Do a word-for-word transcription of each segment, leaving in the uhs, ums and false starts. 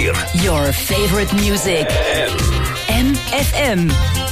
vier. Your favorite music. M F M.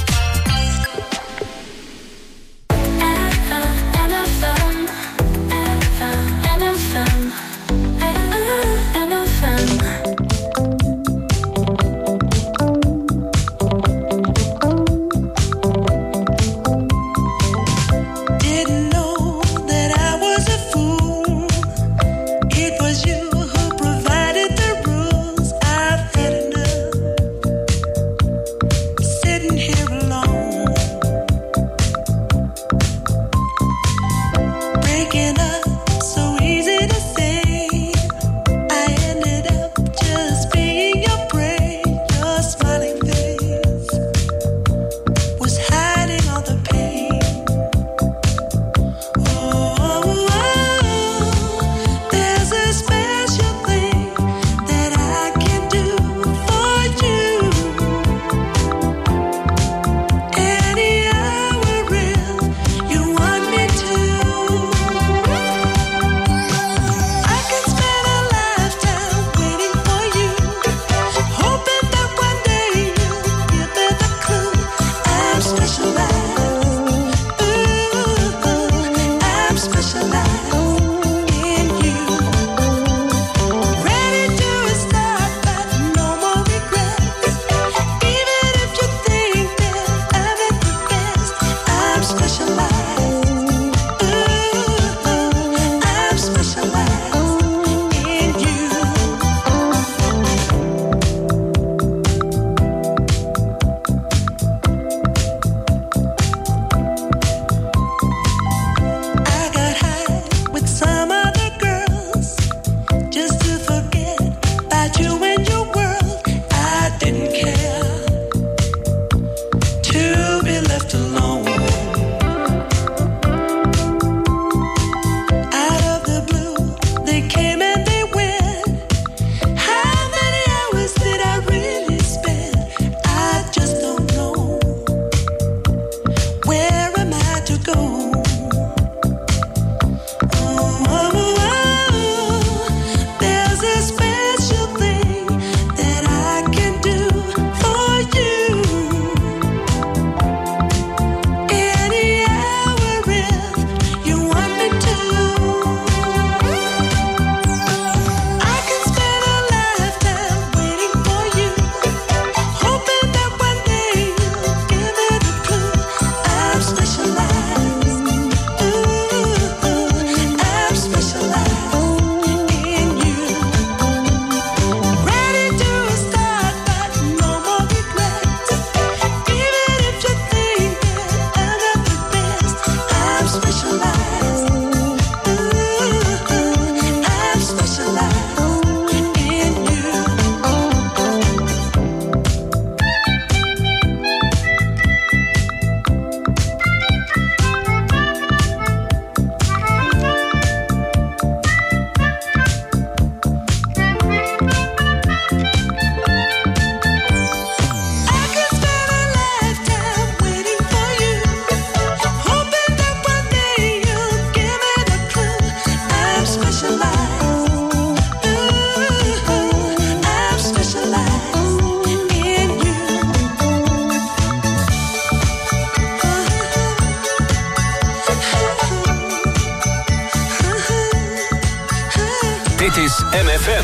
Dit is M F M.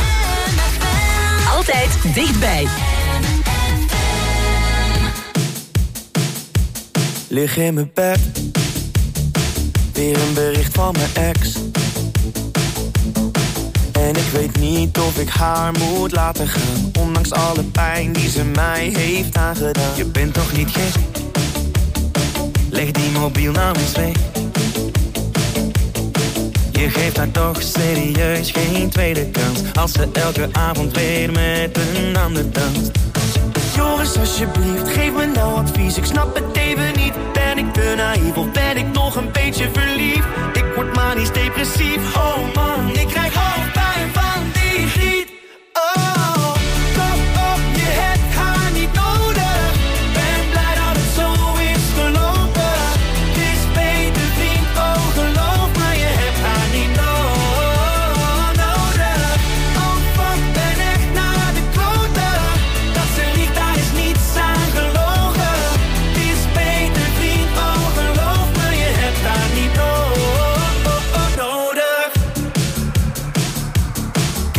Altijd dichtbij. Lig in mijn bed, weer een bericht van mijn ex. En ik weet niet of ik haar moet laten gaan, ondanks alle pijn die ze mij heeft aangedaan. Je bent toch niet gek? Leg die mobiel nou eens weg. Je geeft haar toch serieus geen tweede kans, als ze elke avond weer met een ander danst. Joris, alsjeblieft, geef me nou advies. Ik snap het even niet. Ben ik te naïef of ben ik nog een beetje verliefd? Ik word manisch depressief. Oh man, ik krijg hoofdpijn van die griet. Oh, kom op, je hebt haar niet nodig. Ben blij dat het zo is gelopen. Het is beter vriend, oh geloof me, je hebt haar niet no- nodig. Oh fuck, ben echt naar de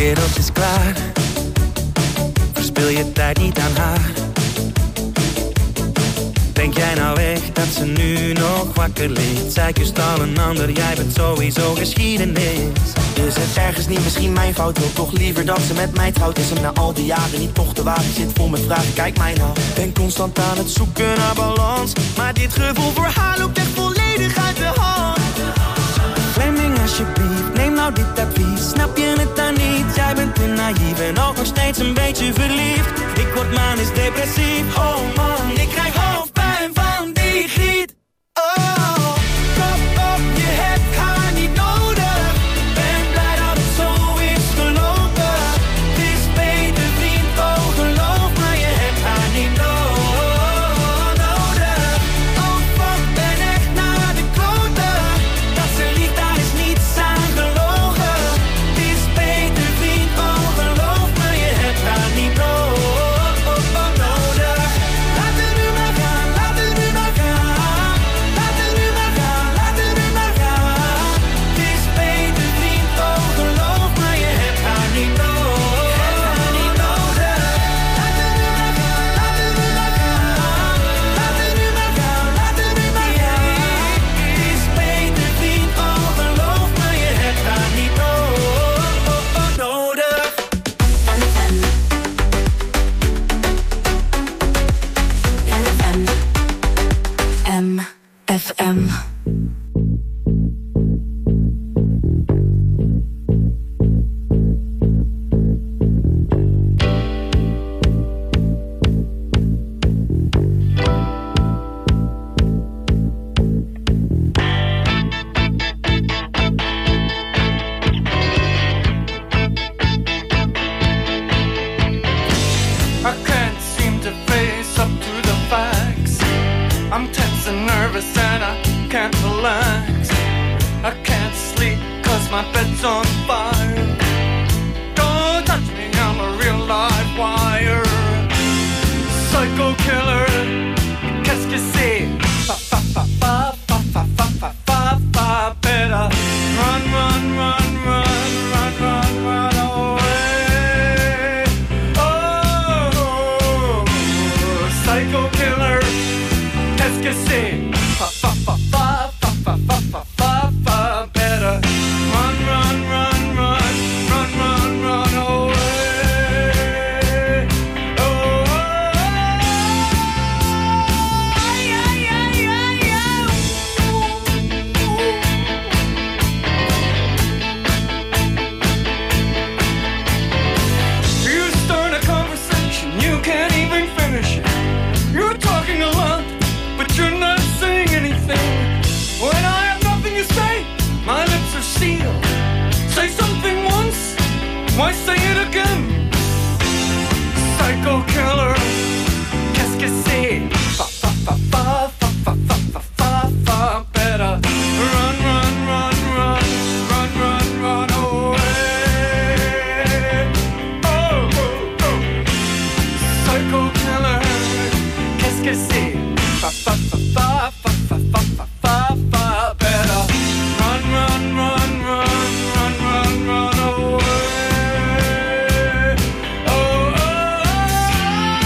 wereldje is klaar. Verspil je tijd niet aan haar. Denk jij nou echt dat ze nu nog wakker ligt? Zij kust al een ander, jij bent sowieso geschiedenis. Is het ergens niet misschien mijn fout? Wil toch liever dat ze met mij trouwt? Is hem na al die jaren niet toch te wagen? Zit vol met vragen, kijk mij nou. Ben constant aan het zoeken naar balans, maar dit gevoel voor haar loopt echt volledig uit de hand. Fleming alsjeblieft, neem nou dit advies. Snap je het dan niet? Jij bent te naïef en ook nog steeds een beetje verliefd. Ik word manisch depressief, oh man, ik krijg hoofdpijn van die griet. Oh, kop op, je hebt haar niet nodig. Ben blij dat het zo is gelopen. Het is beter vriend, oh geloof me, je hebt haar niet nodig. Oh fuck, ben echt naar de kloten. Dat ze liegt, daar is niets aan gelogen. Het is beter vriend, oh geloof me, je hebt haar niet nodig. Laat het nu maar gaan, laat het nu maar gaan. Laat het nu maar gaan, laat het nu maar gaan. Het is beter vriend, oh geloof me, je hebt haar niet nodig. Laat het nu maar gaan, laat het nu maar gaan. Laat het nu maar gaan, laat het nu maar gaan. Het is beter vriend, oh geloof me, je hebt haar niet nodig. M F M. I can't seem to face up to the facts. I'm tense and nervous and I can't relax. I can't sleep cause my bed's on fire. Don't touch me, I'm a real live wire. Psycho killer, qu'est-ce que c'est? Fa fa fa fa fa fa fa fa fa fa. Better run, run, run, run, run, run, run away. Oh, psycho killer, qu'est-ce que c'est? Fa fa fa fa fa fa fa fa fa fa. Better run, run, run, run, run, run, run away. Oh, ay, ay, ay, ay, ay. You start a conversation, you can't even finish it. You're talking a lot, but you're not saying anything. When I have nothing to say, my lips are sealed. Say something once, why say it again? Psycho killer, qu'est-ce que c'est? Fa fa fa fa fa fa fa fa fa fa. Better run, run, run, run, run, run, run away. Oh, oh, oh. Psycho killer, qu'est-ce que c'est? Fa fa fa fa fa fa fa fa fa fa. Better run, run, run, run, run, run, run away. Oh, oh, oh.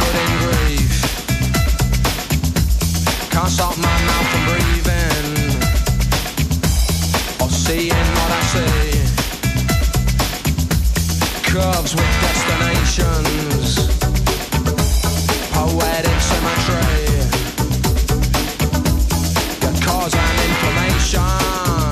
covered in grief. Can't stop my mouth from breathing or seeing what I see. Curves with destinations, poetic symmetry. That cause and inflammation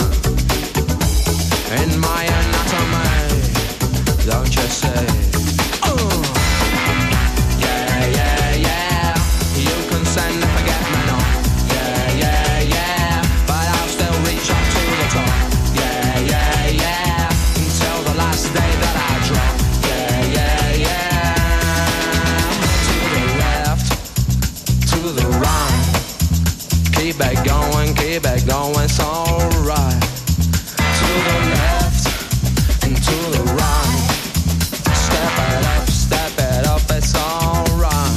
in my anatomy. Don't you see? Oh. Yeah, yeah, yeah. You can send a forget me not. Yeah, yeah, yeah. But I'll still reach up to the top. Yeah, yeah, yeah. Until the last day that I drop. Yeah, yeah, yeah. To the left, to the right. Keep it going, keep it going, it's alright. To the left and to the right. Step it up, step it up, it's alright.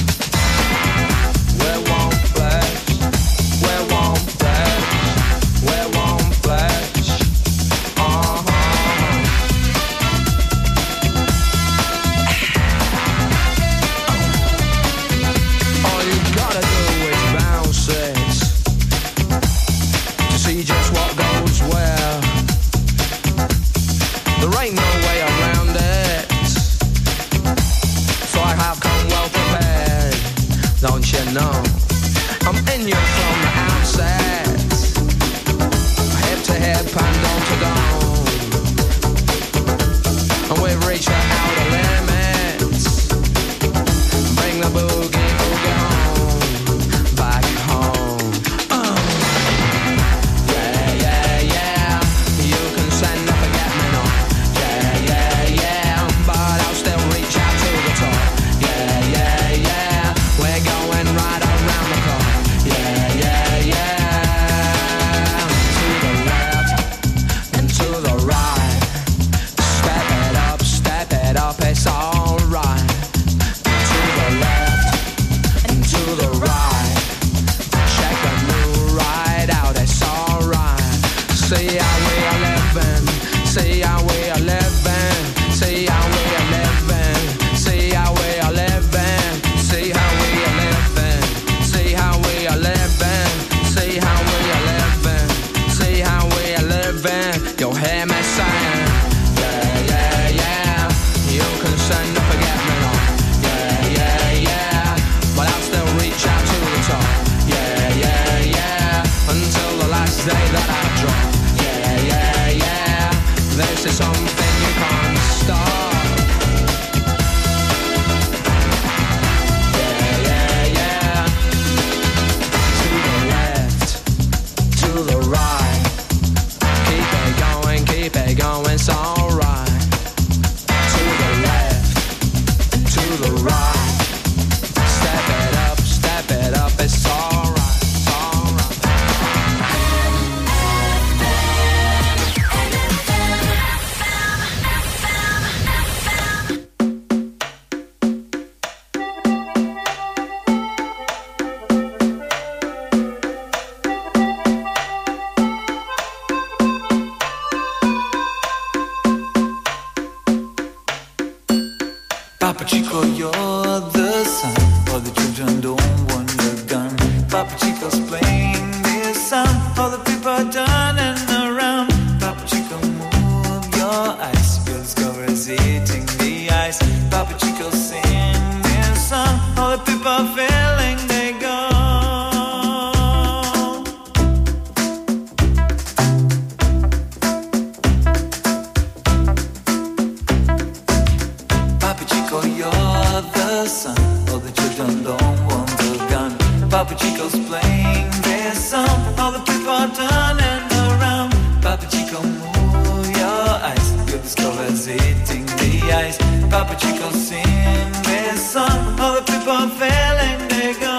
We won't flex, we won't flex, we won't flex. Uh-huh. All you gotta do is bounce it to see just what goes where. There ain't no way around it, so I have come well prepared. Don't you know? I'm in you from the outset, hip to hip and dome to dome, and we've reached the outer limits. Bring the boogie boogie home, back home. Uh. Yeah, yeah, yeah. You can send a forget me not. Yeah, yeah, yeah. But I'll still reach out to the top. Yeah, yeah, yeah. We're going right around the clock. Yeah, yeah, yeah. To the left and to the right. Step it up, step it up, it's alright. To the left and to the right. Check the new ride out, it's alright. See how we are living, see how we are living, see how we are living, see how we are living, see how we are living, see how we are living, see how we are living, see how we are living. You'll hear me saying, yeah, yeah, yeah. You can send a forget me not. Yeah, yeah, yeah. But I'll still reach out to the top. Yeah, yeah, yeah. Until the last day that I drop. Yeah, yeah, yeah. This is something you can't stop. Yeah, yeah, yeah. To the left, to the right. Keep it going, keep it going, it's alright. To the left and to the right. Step it up, step it up, it's alright, it's alright. Papa Chico, you're the sun. All the children don't want your gun. Papa Chico's playing this song. All the people are turning around. Papa Chico, move your eyes. You'll discover it's eating the ice. Papa Chico, sing this song. All the people are feeling they go. Papa Chico, you're the sun. All the children don't want the gun. Papa Chico's playing this song. All the people are turning around. Papa Chico, move your eyes. You'll discover it's eating the ice. Papa Chico, sing this song. All the people are feeling they go.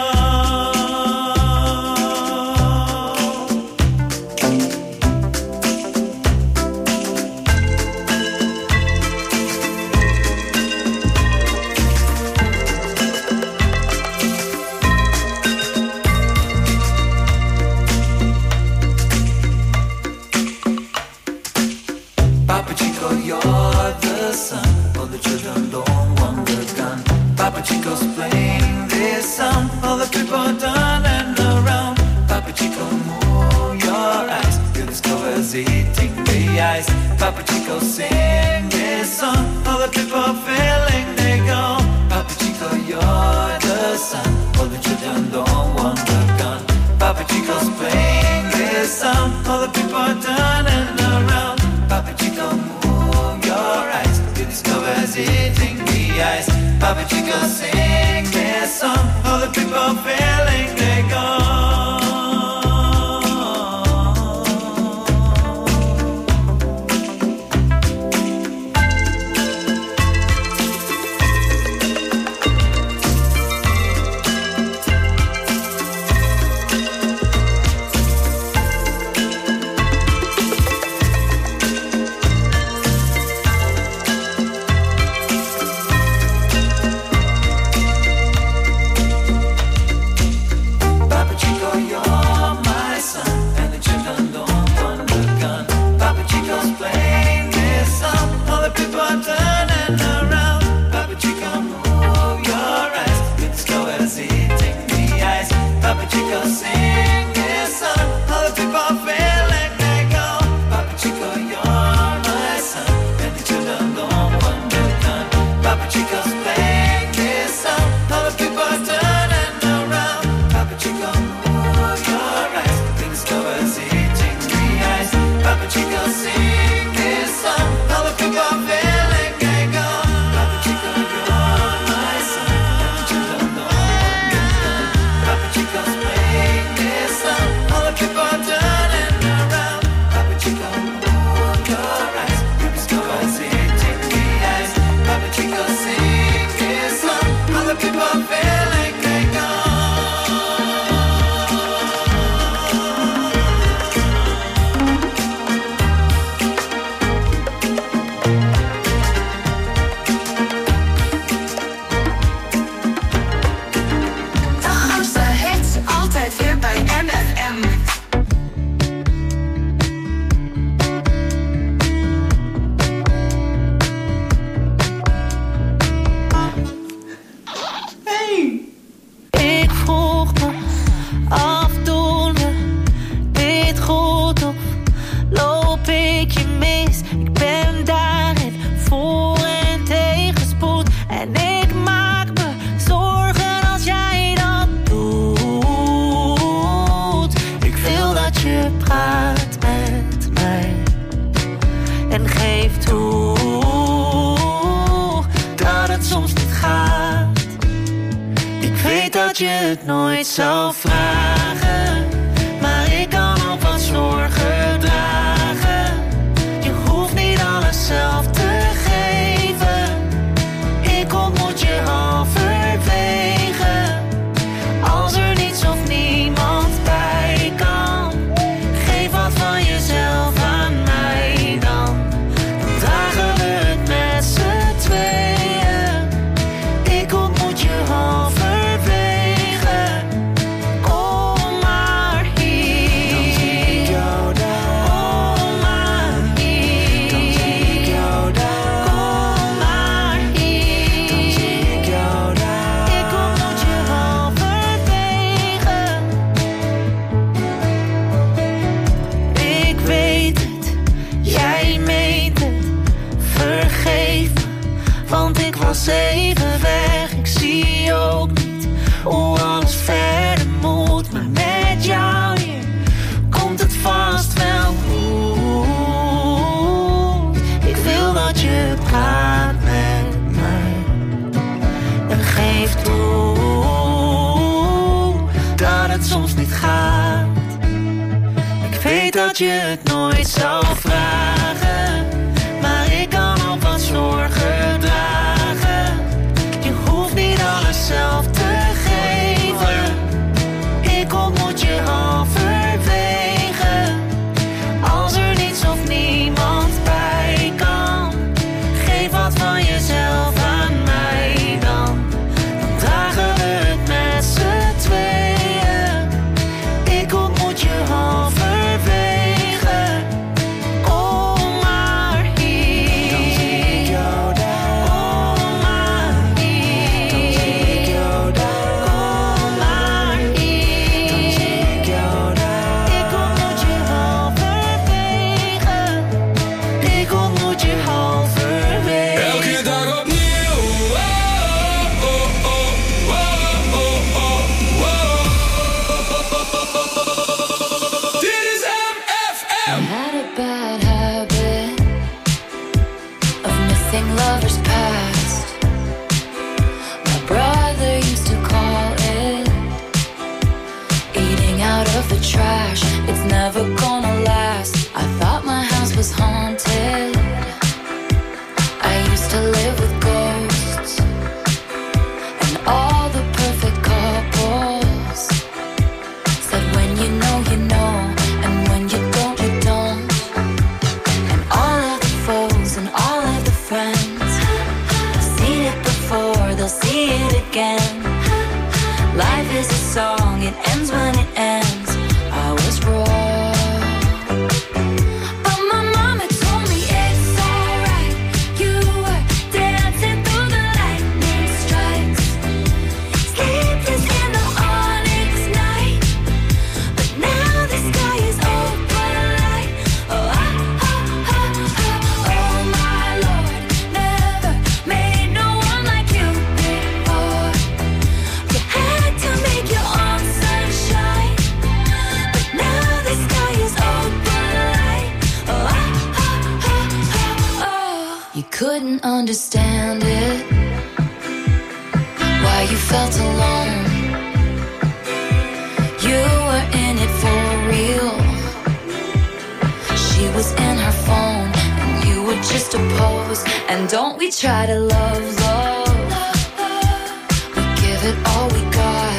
sing this song. All the people feeling they go. Papa Chico, you're the sun. All the children don't want the gun. Papa Chico's playing this song. All the people are turning around. Papa Chico, move your eyes. You discover eating the ice. Papa Chico, sing this song. All the people feeling they go. Dat je het nooit zou vragen, maar ik kan ook wat zorgen dragen. Je hoeft niet alles zelf te geven. Ik ontmoet je halverwege. Als er niets of niemand bij kan, geef wat van jezelf aan mij dan. Dan dragen we het met z'n tweeën. Ik ontmoet je halverwege. Dan zie ik jou daar. never gonna last. I thought my house was haunted. I used to live with ghosts and all the perfect couples said when you know, you know, and when you don't, you don't. And all of the foes and all of the friends have seen it before, they'll see it again. Life is a song, it ends when it ends. I was wrong, but my mama told me it's alright. You were dancing through the lightning strikes, sleepless in the onyx night. But now the sky is open light. Oh, ah, ah, ah, ah. Oh my Lord, never made no one like you before. You had to make your own sunshine, but now the sky is open light. Oh, ah, ah, ah, ah, oh. You couldn't understand it, why you felt alone. You were in it for real. She was in her phone, and you were just a pose. And don't we try to love, love? We give it all we got.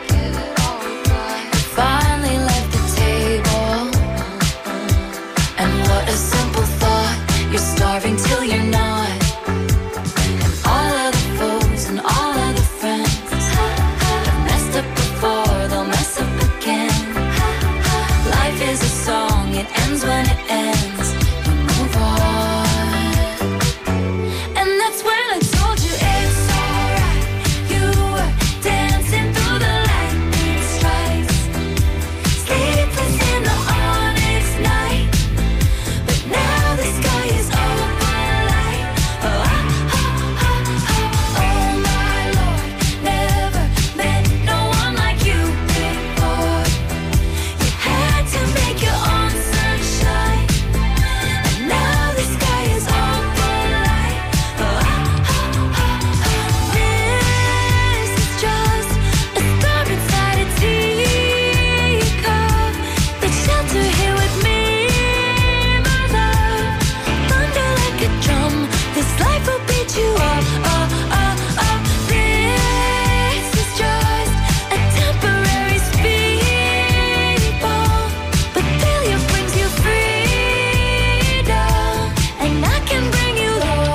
You finally left the table, and what a simple thought. You're starving till you're not. And all of the foes and all of the friends have messed up before, they'll mess up again. Life is a song, it ends when it ends. You move on. And that's when I told you it's alright. You were dancing through the lightning strikes, sleepless in the onyx night. But now the sky is open light. Oh, ah, ah, ah, ah. Oh my Lord, never met no one like you before. You had to make your own sunshine, and now the sky is open light. Oh, ah, ah, ah, ah. This is just a star inside a teacup. Take shelter here with me, my love. Thunder like a drum, this life will beat you up, up, up, up. This is just a temporary speed bump, but failure brings you freedom, and I can bring you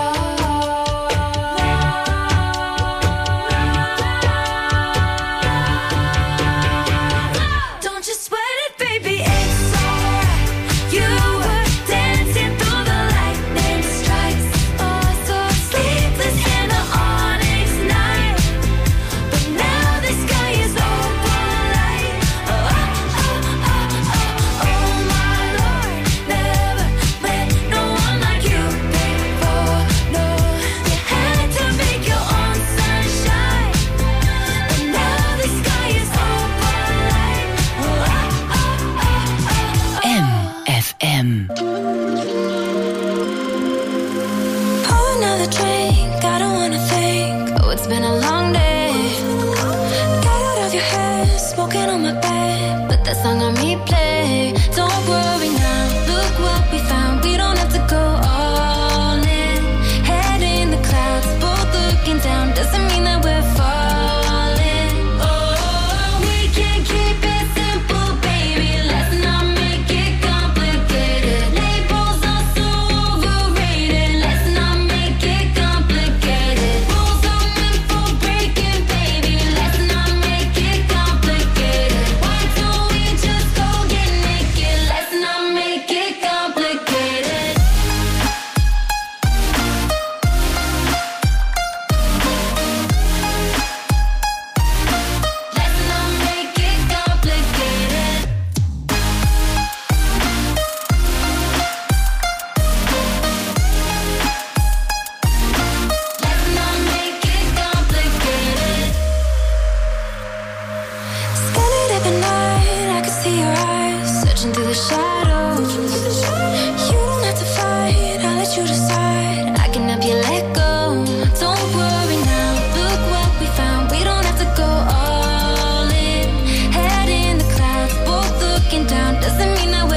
love. Don't you sweat it, baby, it's alright. You were dancing through the lightning strikes, oh, so sleepless in the onyx night. But now the sky is open light. Oh, ah, ah, ah, ah. Oh my Lord, never met no one like you before. No, you had to make your own sunshine, but now the sky is open light. Oh, ah, ah, ah, ah, ah. M F M. Pour another drink, I don't wanna think. Oh, it's been a long day. Get out of your head, smoking on my bed, but that song on replay. Don't worry now, look what we found. We don't have to go all in. Head in the clouds, both looking down. Doesn't mean that we're falling. Oh, we can keep it simple, baby. Let's not make it complicated. Labels are so overrated. Let's not make it complicated. Rules are meant for breaking, baby. Let's not make it complicated. Why don't we just go get naked? Let's not make it complicated. Let's not make it complicated. Let's not make it complicated. Scanning up at night, I can see your eyes searching through the shadows. You don't have to fight, I'll let you decide. I can help you let go. Don't worry now, look what we found. We don't have to go all in. Head in the clouds, both looking down. Doesn't mean that we're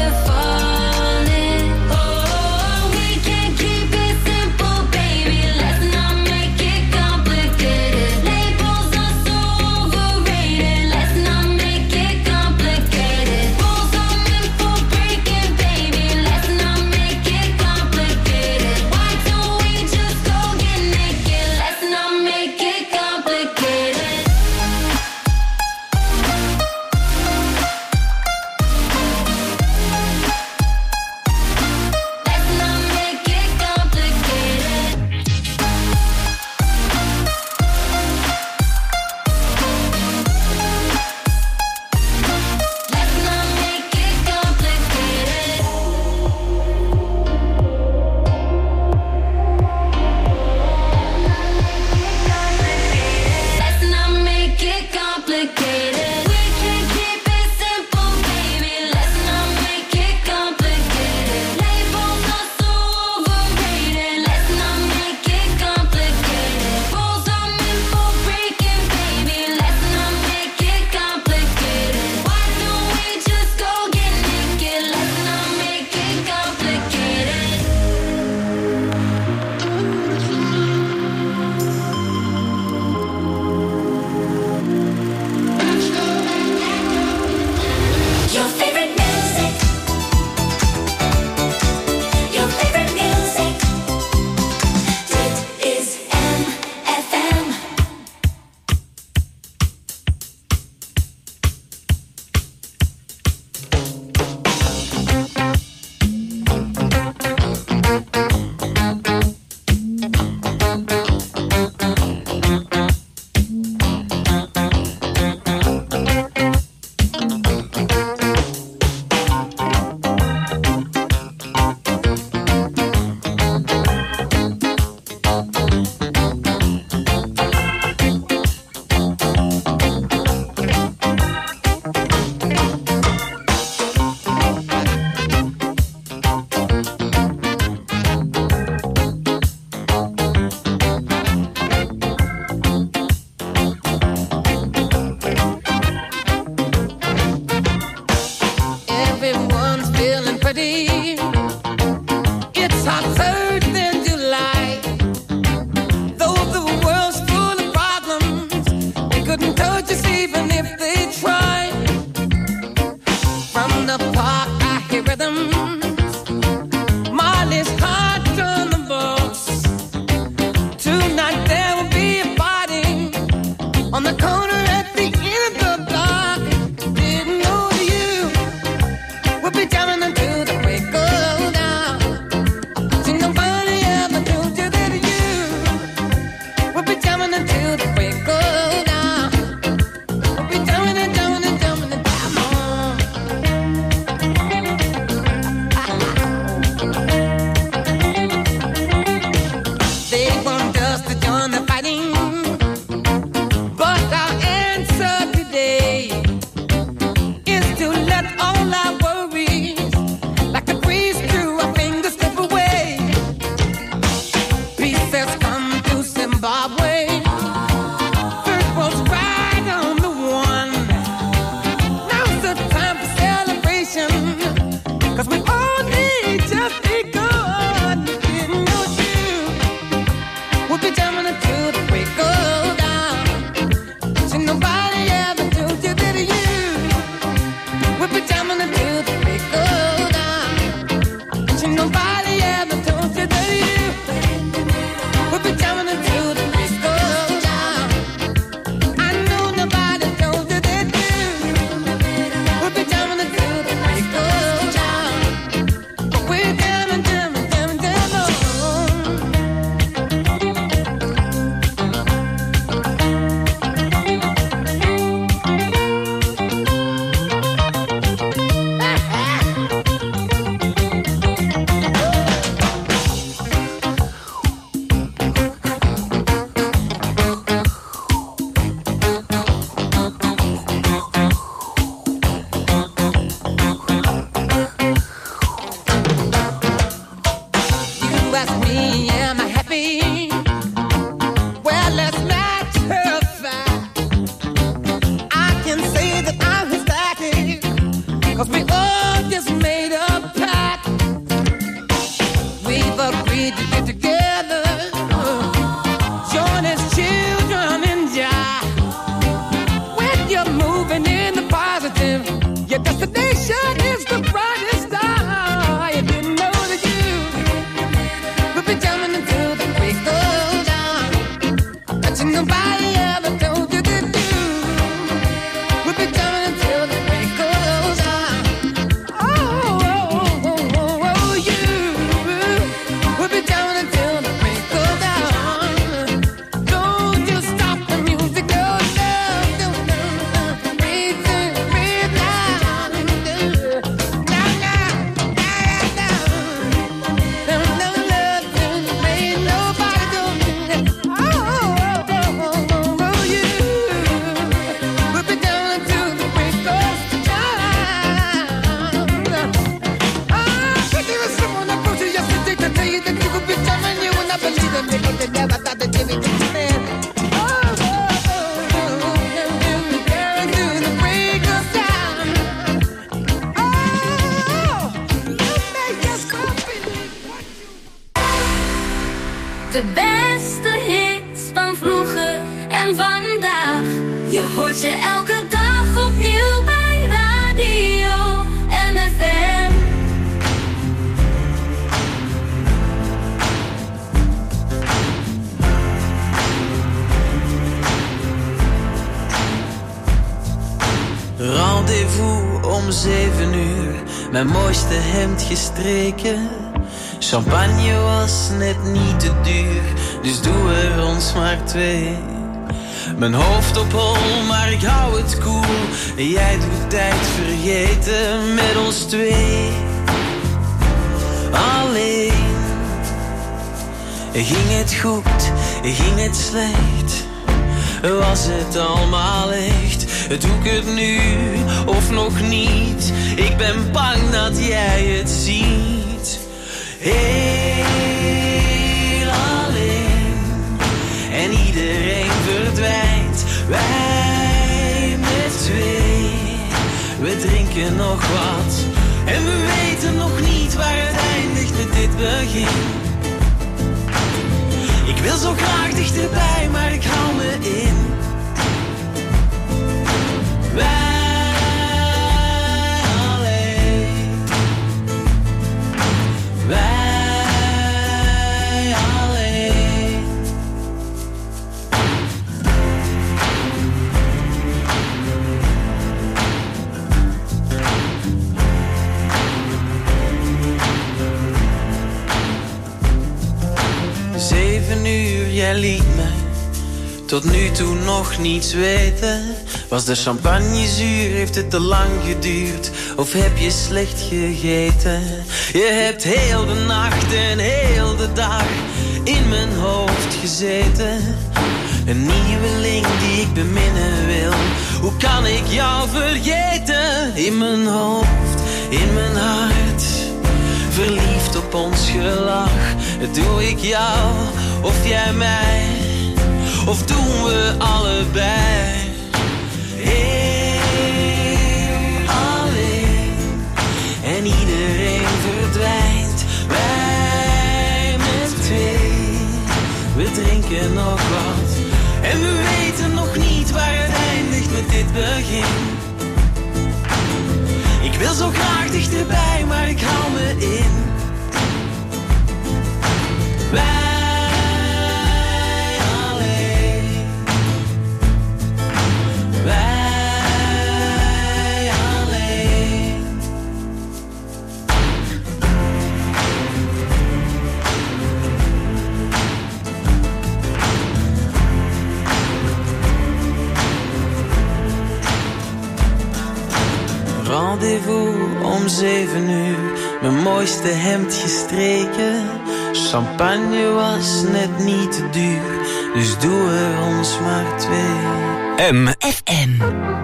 moving in the positive. Your destination is the brightest star. You didn't know that you would be jumping until the break of dawn. I'm touching nobody ever told you that you would be jumping until the break of dawn. Oh, oh, oh, oh, oh, you would be jumping until the break of dawn. Don't you stop the music, go down, down, down, breathe, breathe now, now, now, now, now. Down, down, love, down, ain't nobody doing it. Oh, oh, oh, oh, oh, oh, you would be down until the break of dawn. Ah, but there was someone approached you yesterday to tell you that you could be jamming. You would not believe them. They could never thought that they would be jamming. Oh, oh, oh, oh, down to the break of dawn. Oh, you make us happy. De beste hits van vroeger en vandaag. Je hoort ze elke dag opnieuw bij Radio M F M. Rendezvous om zeven uur, mijn mooiste hemd gestreken. Champagne was net niet te duur, dus doe er ons maar twee. Mijn hoofd op hol, maar ik hou het cool. En jij doet tijd vergeten met ons twee. Alleen, ging het goed, ging het slecht? Was het allemaal echt? Doe ik het nu of nog niet? Ik ben bang dat jij het ziet. Heel alleen en iedereen verdwijnt. Wij met twee, we drinken nog wat en we weten nog niet waar het eindigt met dit begin. Ik wil zo graag dichterbij, maar ik hou me in. Wij alleen, wij alleen. Zeven uur, jij liet me tot nu toe nog niets weten. Was de champagne zuur, heeft het te lang geduurd? Of heb je slecht gegeten? Je hebt heel de nacht en heel de dag in mijn hoofd gezeten. Een nieuweling die ik beminnen wil. Hoe kan ik jou vergeten? In mijn hoofd, in mijn hart, verliefd op ons gelach. Doe ik jou of jij mij? Of doen we allebei? Heel alleen en iedereen verdwijnt. Wij met twee, we drinken nog wat en we weten nog niet waar het eindigt met dit begin. Ik wil zo graag dichterbij, maar ik hou me in. Wij alleen, wij alleen. Rendezvous om zeven uur, mijn mooiste hemd gestreken. Champagne was net niet te duur, dus doe er ons maar twee. M F M.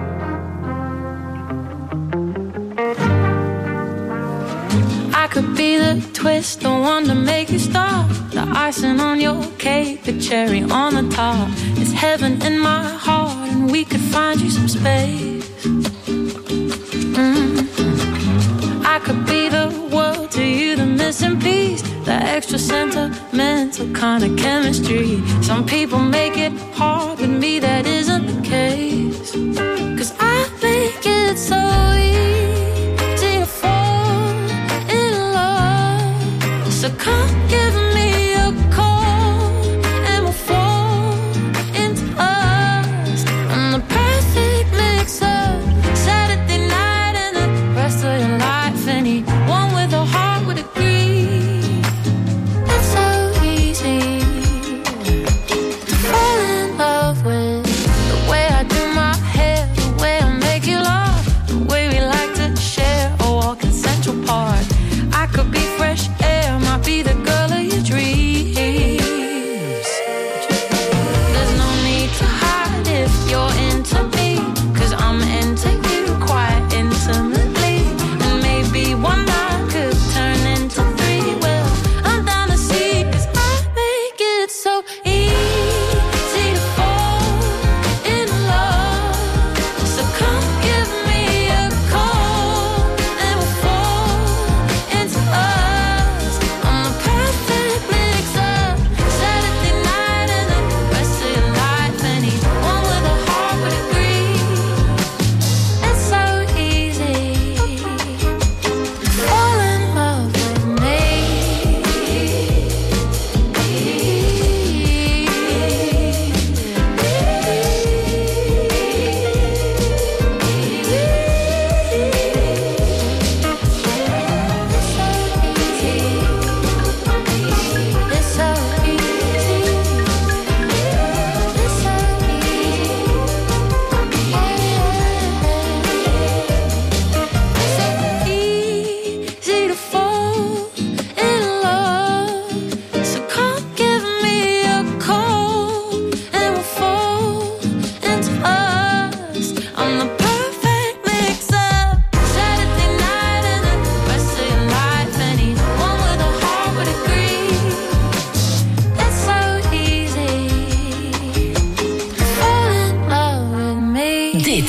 I could be the twist, the one to make you stop. The icing on your cake, the cherry on the top. It's heaven in my heart, and we could find you some space. Mm-hmm. I could be the world to you, the missing piece, the extra sentimental kind of chemistry. Some people make it hard, with me that isn't the case. Cause I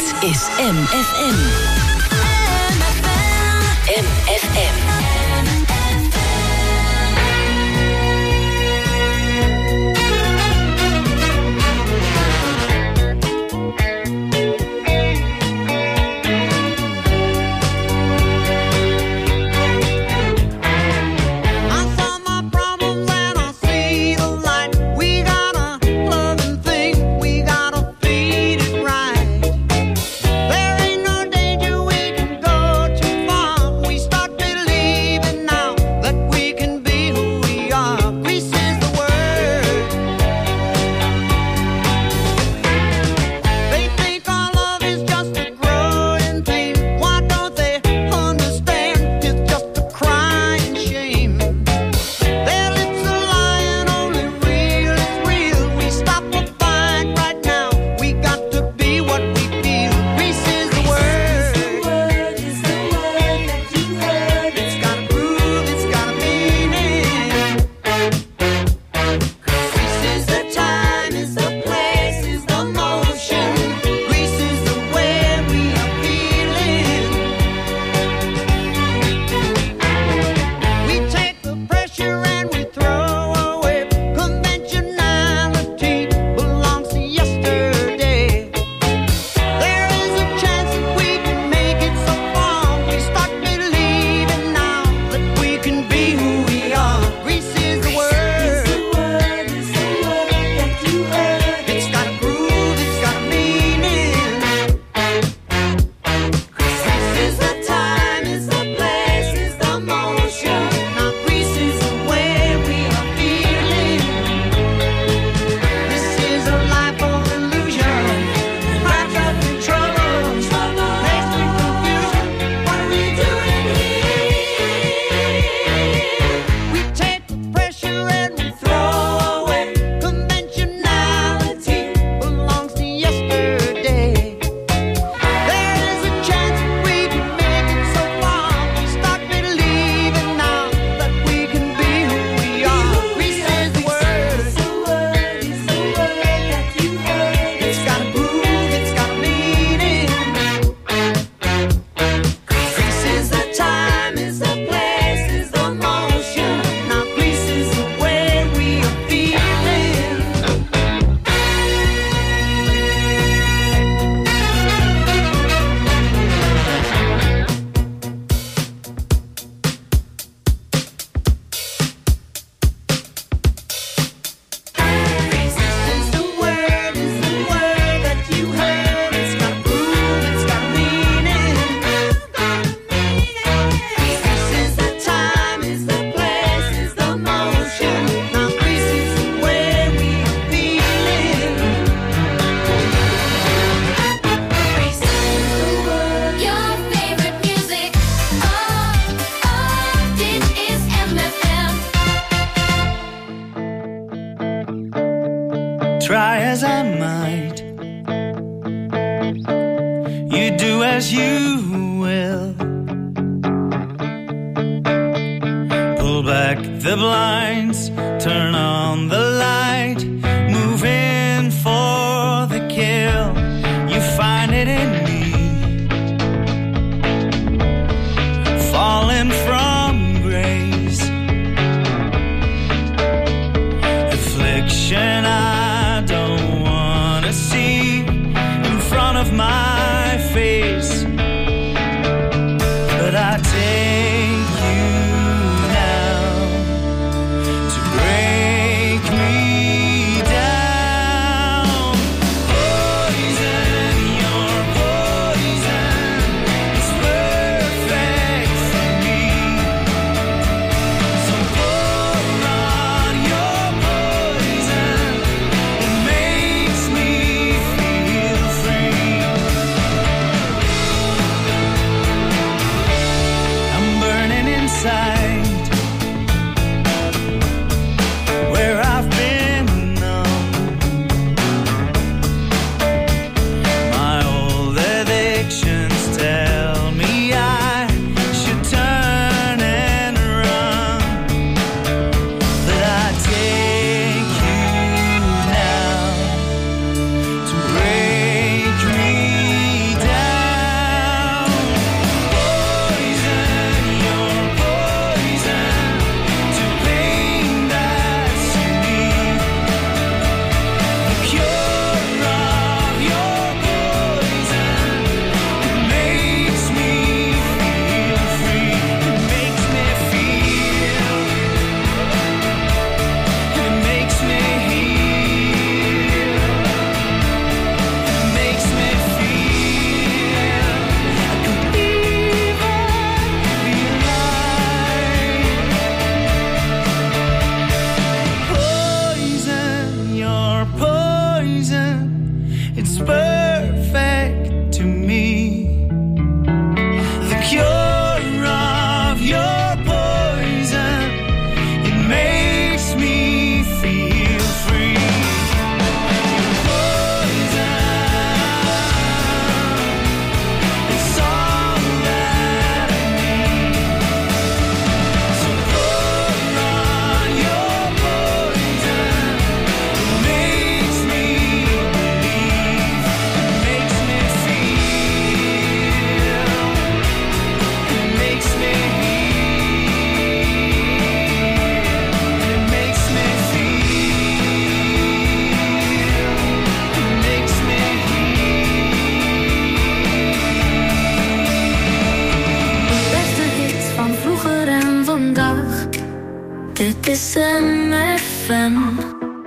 is M F M. M F M. Try as I might, you do as you will. Pull back the blinds, turn on the light, move in for the kill. You find it in me, falling from grace, affliction I don't wanna see in front of my face, but I take you now to break me S M F M.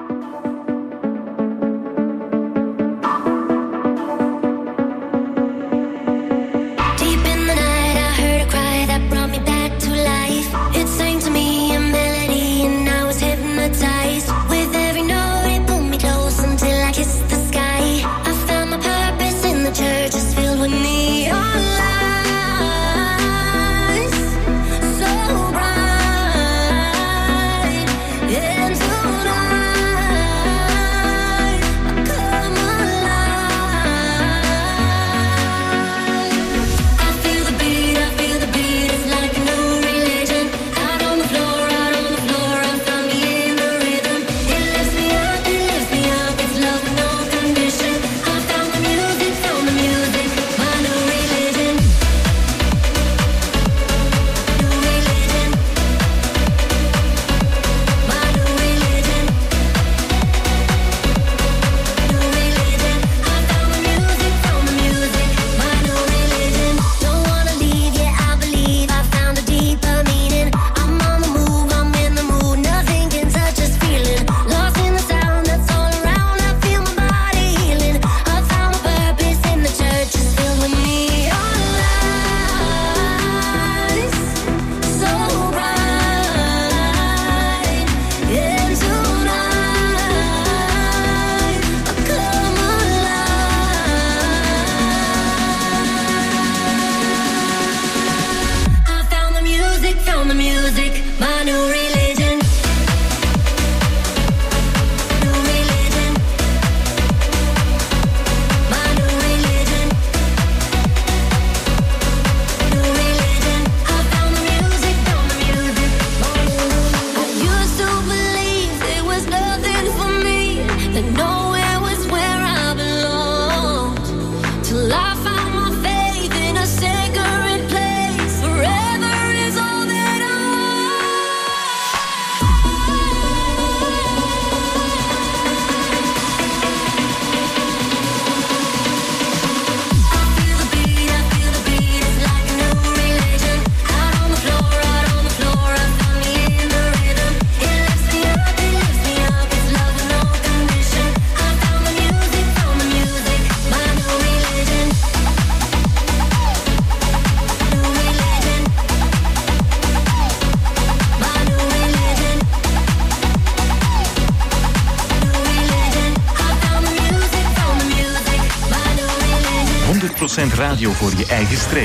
honderd procent radio voor je eigen streek.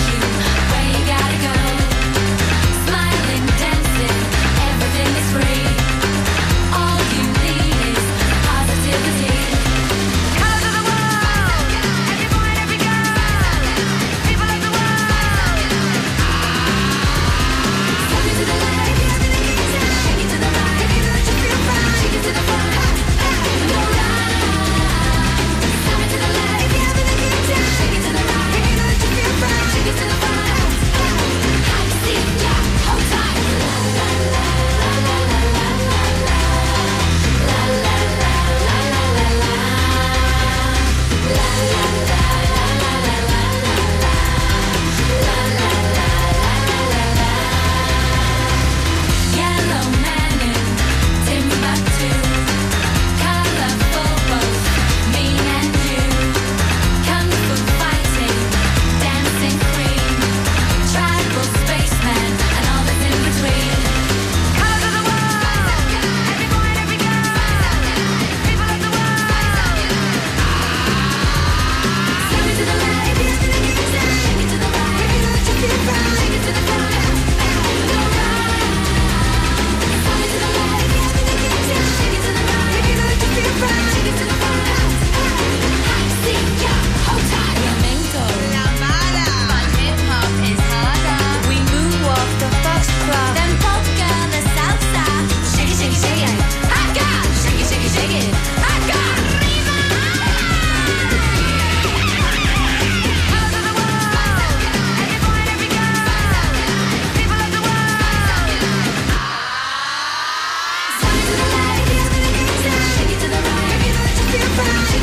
Everything is free.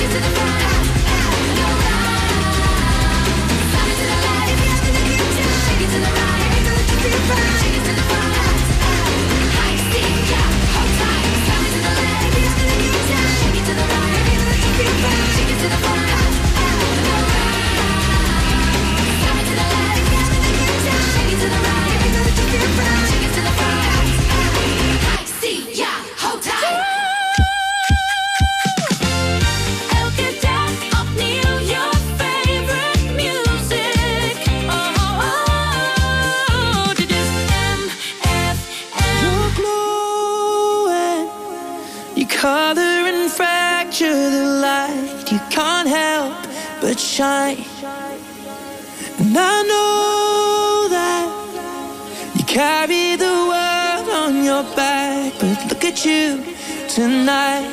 Shine, and I know that you carry the world on your back, but look at you tonight.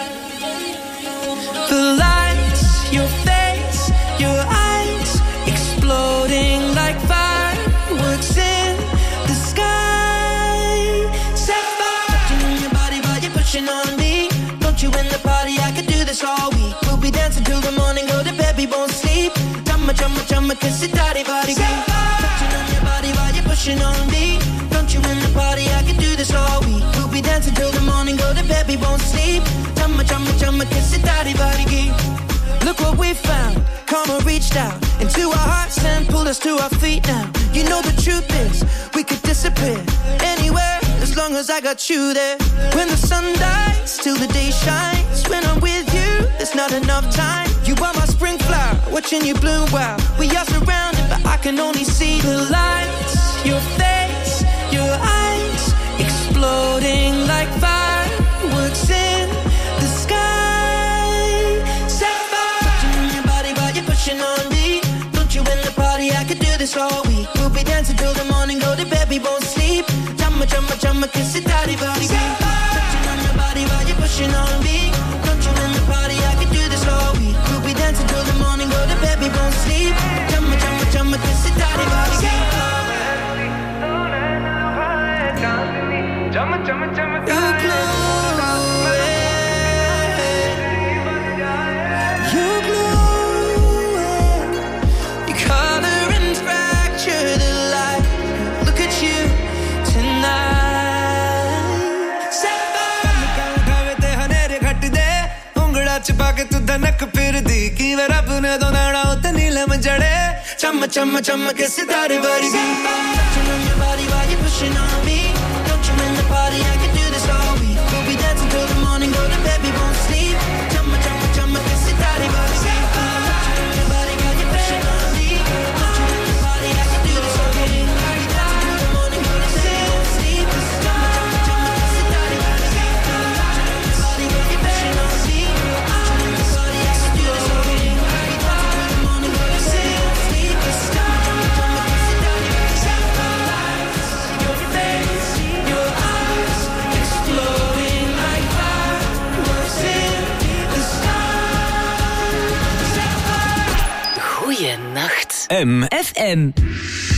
The lights, your face, your eyes, exploding like fireworks in the sky. Set fire, touching on your body while you're pushing on me. Don't you in the party? I could do this all week. We'll be dancing till the morning, go to bed, we won't sleep. Chumma, chumma, chumma, kiss it, daddy, body, girl. Touching on your body while you're pushing on me. Don't you in the party? I could do this all week. We'll be dancing till the morning, go to bed, we won't sleep. Chumma, chumma, chumma, kiss it, daddy, body, girl. Look what we found. Karma reached out into our hearts and pulled us to our feet now. You know the truth is, we could disappear anywhere as long as I got you there. When the sun dies, till the day shines. When I'm with you, there's not enough time. You are my spring flower, watching you bloom wild. We are surrounded, but I can only see the lights. Your face, your eyes, exploding like fireworks in the sky. Set fire, touching on your body while you're pushing on me. Don't you in the party? I could do this all week. We'll be dancing till the morning, go to bed, we won't sleep. Chumma, chumma, chumma, kiss it, daddy, body, girl. Touching on your body while you're pushing on me. Don't you in the party? I could do this all week. We'll be dancing till the morning, go to bed, we won't sleep. Chumma, chumma, chumma, kiss it, daddy, body, girl. You're glowing, you're glowing. You color and fracture the light. Look at you tonight. Set fire. छुपा के तू धनक फिर दी की वे रब ने दो नाड़ा उते नीलम जड़े चम चम चम के सितारे वर्गी touching on your body while you're pushing on me. Don't you in the party? I could do this all week. We'll be dancing till the morning, go to bed, we won't sleep. Chum chum chum के सितारे वर्गी touching on your body while you're pushing on me. Don't you in the party? I could do this all week. We'll be dancing till the morning, go to bed, we won't sleep. Chum chum chum के सितारे वर्गी touching on your body while you're pushing on me. Goeienacht. M. F M.